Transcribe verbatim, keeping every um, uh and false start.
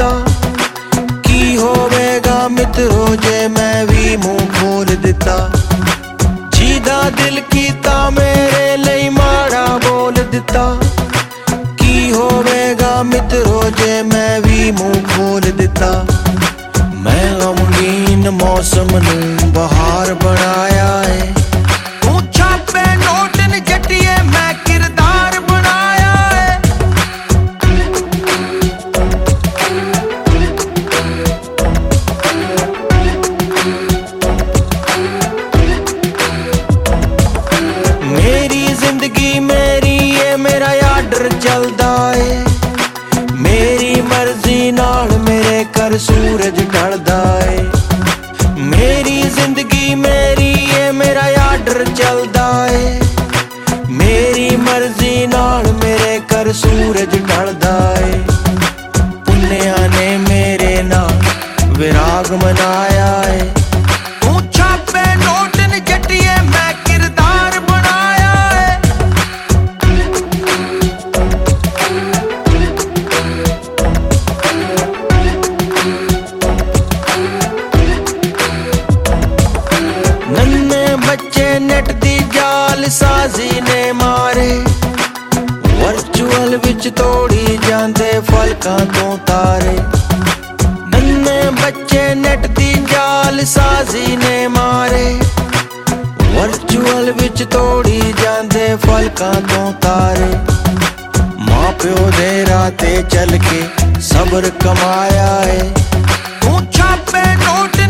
दिता। की होवेगा मित्रो जे मैं भी मुंह खोल दिता। जीदा दिल कीता मेरे लिए माड़ा बोल दिता। की होवेगा मित्रो जे मैं भी मुंह खोल दिता। मैं गमगीन मौसम नूं बहार बनाया है। तू छापे नोट न जटिए मैं किरदार बनाया है। मेरी जिंदगी मेरी ये मेरा आर्डर चलदा है। मेरी मर्जी नाल मेरे कर सूरज ढलदा है। मेरी जिंदगी मेरी ये मेरा आर्डर चलदा है। मेरी मर्जी नाल मेरे कर सूरज ढलदा है। पुन्निया ने मेरे नाल विराग मनाया है। तू छापे नोट न जटिए मैं किरदार बनाया है। नन्हे बच्चे नेट दी जाल साजी ने मारे। वर्चुअल विच तोड़ी जांदे फलकां तो तारे। नन्हे बच्चे नेट दी जाल साजी ने मारे। वर्चुअल विच तोड़ी जांदे फलकां तो तारे। मां प्यो दे राते चल के सब्र कमाया है। तू छापे नोट